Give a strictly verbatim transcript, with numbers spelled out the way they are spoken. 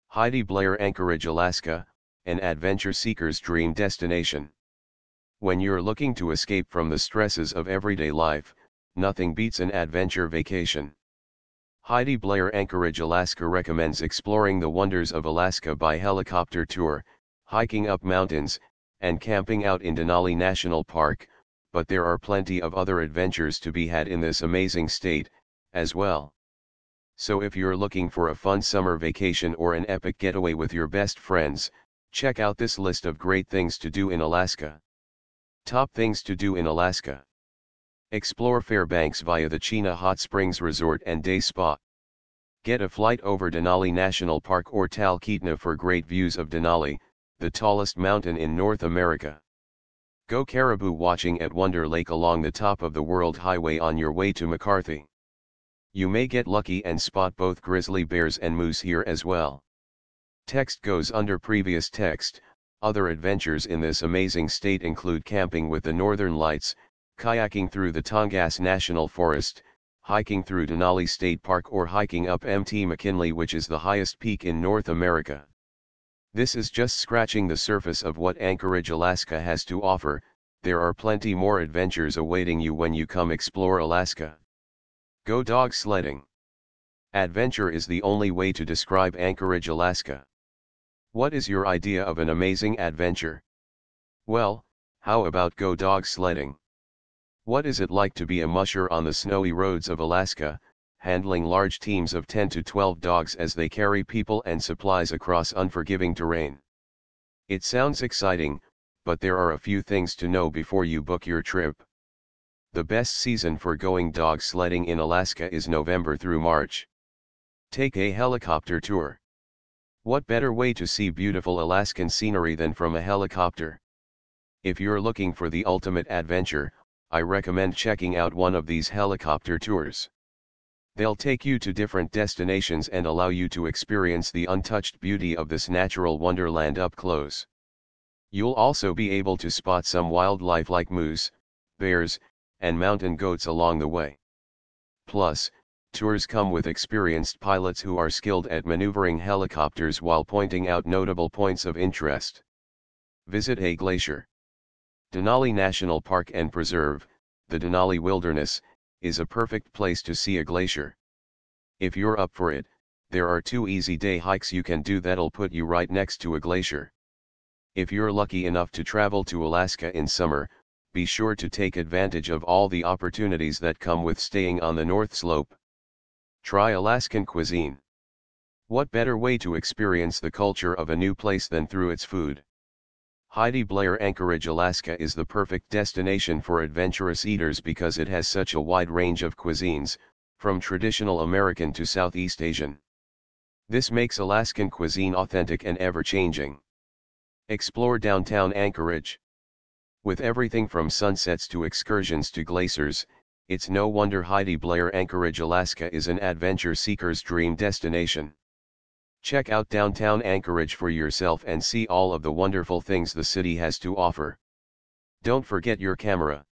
Heidi Blair Anchorage, Alaska, an adventure seeker's dream destination. When you're looking to escape from the stresses of everyday life, nothing beats an adventure vacation. Heidi Blair Anchorage, Alaska recommends exploring the wonders of Alaska by helicopter tour, hiking up mountains, and camping out in Denali National Park, but there are plenty of other adventures to be had in this amazing state, as well. So if you're looking for a fun summer vacation or an epic getaway with your best friends, check out this list of great things to do in Alaska. Top things to do in Alaska. Explore Fairbanks via the Chena Hot Springs Resort and Day Spa. Get a flight over Denali National Park or Talkeetna for great views of Denali, the tallest mountain in North America. Go caribou watching at Wonder Lake along the top of the World Highway on your way to McCarthy. You may get lucky and spot both grizzly bears and moose here as well. Text goes under previous text. Other adventures in this amazing state include camping with the Northern Lights, kayaking through the Tongass National Forest, hiking through Denali State Park, or hiking up M T McKinley, which is the highest peak in North America. This is just scratching the surface of what Anchorage, Alaska has to offer. There are plenty more adventures awaiting you when you come explore Alaska. Go dog sledding. Adventure is the only way to describe Anchorage, Alaska. What is your idea of an amazing adventure? Well, how about go dog sledding? What is it like to be a musher on the snowy roads of Alaska, handling large teams of ten to twelve dogs as they carry people and supplies across unforgiving terrain? It sounds exciting, but there are a few things to know before you book your trip. The best season for going dog sledding in Alaska is November through March. Take a helicopter tour. What better way to see beautiful Alaskan scenery than from a helicopter? If you're looking for the ultimate adventure, I recommend checking out one of these helicopter tours. They'll take you to different destinations and allow you to experience the untouched beauty of this natural wonderland up close. You'll also be able to spot some wildlife like moose, bears, and mountain goats along the way. Plus, tours come with experienced pilots who are skilled at maneuvering helicopters while pointing out notable points of interest. Visit a glacier. Denali National Park and Preserve, the Denali Wilderness, is a perfect place to see a glacier. If you're up for it, there are two easy day hikes you can do that'll put you right next to a glacier. If you're lucky enough to travel to Alaska in summer, be sure to take advantage of all the opportunities that come with staying on the North Slope. Try Alaskan cuisine. What better way to experience the culture of a new place than through its food? Heidi Blair Anchorage, Alaska is the perfect destination for adventurous eaters because it has such a wide range of cuisines, from traditional American to Southeast Asian. This makes Alaskan cuisine authentic and ever-changing. Explore downtown Anchorage. With everything from sunsets to excursions to glaciers, it's no wonder Heidi Blair Anchorage, Alaska is an adventure seeker's dream destination. Check out downtown Anchorage for yourself and see all of the wonderful things the city has to offer. Don't forget your camera.